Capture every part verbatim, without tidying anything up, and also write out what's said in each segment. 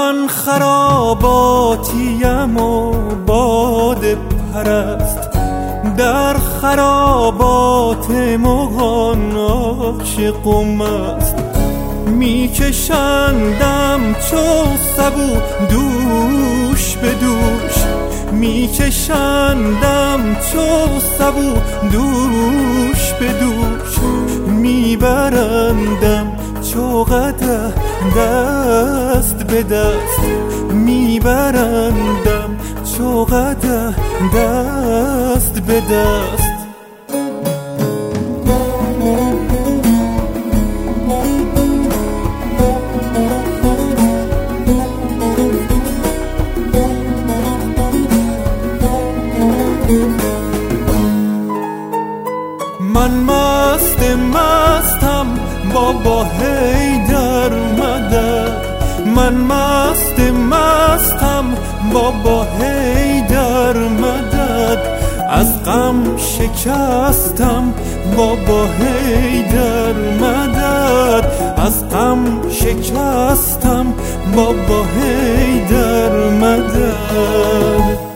من خراباتیم و باد پرست، در خرابات مغان عاشق و مست. میکشندم چو سبو دوش به دوش، میکشندم چو سبو دوش به دوش. میبرندم چو قدح دست به دست، میبرندم چو قدح دست به دست. من مست مستم بابا حیدر مدد، من مست مستم بابا حیدر مدد. از غم شکستم بابا حیدر مدد، از غم شکستم بابا حیدر مدد.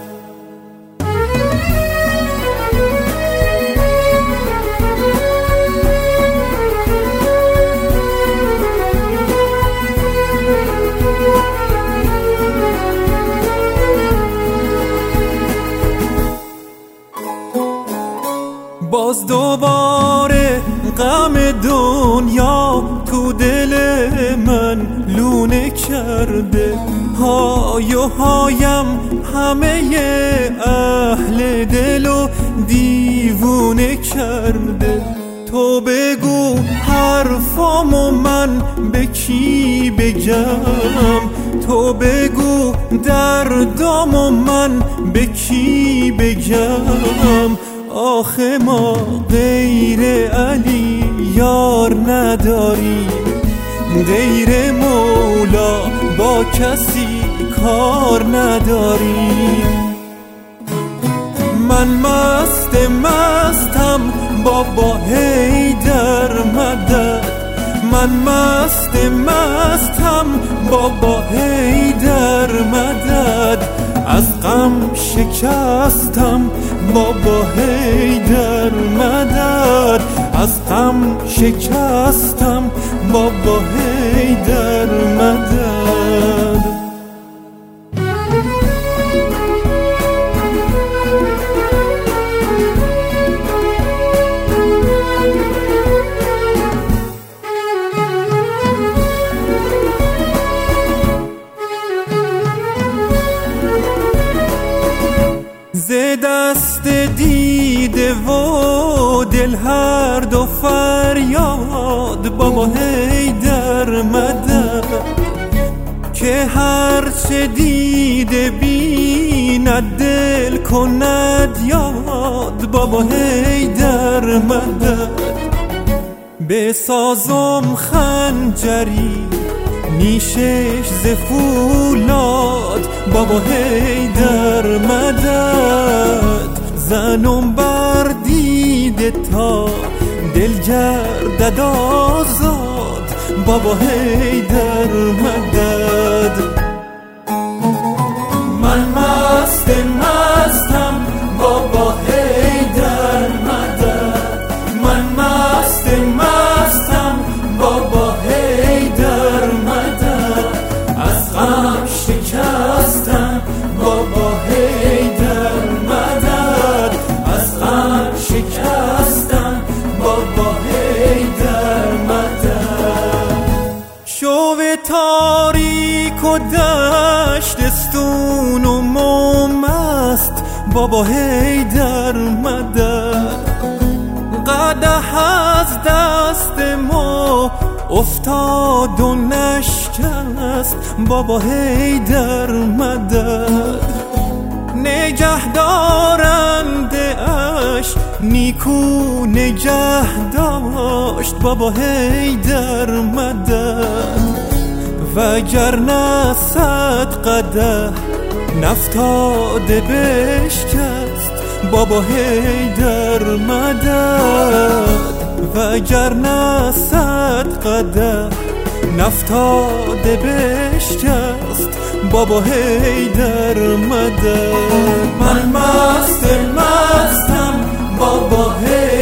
باز دوباره غم دنیا تو دل من لونه کرده، های و هایم همه اهل دل و دیوونه کرده. تو بگو حرفامو من به کی بگم، تو بگو دردامو من به کی بگم. آخه ما غیر علی یار نداریم، غیر مولا با کسی کار نداریم. من مست مستم بابا حیدر مدد، من مست مستم بابا حیدر مدد. از غم شکستم بابا حیدر مدد، از غم شکستم بابا حیدر مدد. ز دست دیده و دل هر دو فریاد بابا حیدر مدد. که هرچه دیده بیند دل کند یاد بابا حیدر مدد. بسازم خنجری نیشش ز فولاد بابا حیدر مدد. زنم بر دیده تا دل گردد آزاد بابا حیدر مدد. من مست مستم بابا حیدر مدد، من مست مستم بابا حیدر مدد. از غم شکستم بابا حیدر مدد، از غم شکستم بابا حیدر مدد. شوق تاریک و دشتستون و مومست بابا حیدر مدد. قدح از دست ما افتاد و نشکست بابا حیدر مدد. نگه دارنده اش نیکو نگه داشت بابا حیدر مدد. وگرنه صد قدح نفتاده بشکست بابا حیدر مدد. وگرنه صد قدح نفتاده بشکست بابا حیدر مدد. من مست مستم بابا حیدر